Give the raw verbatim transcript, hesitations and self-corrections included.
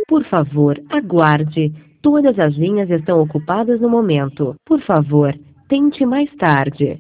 Por favor, aguarde. Todas as linhas estão ocupadas no momento. Por favor, tente mais tarde.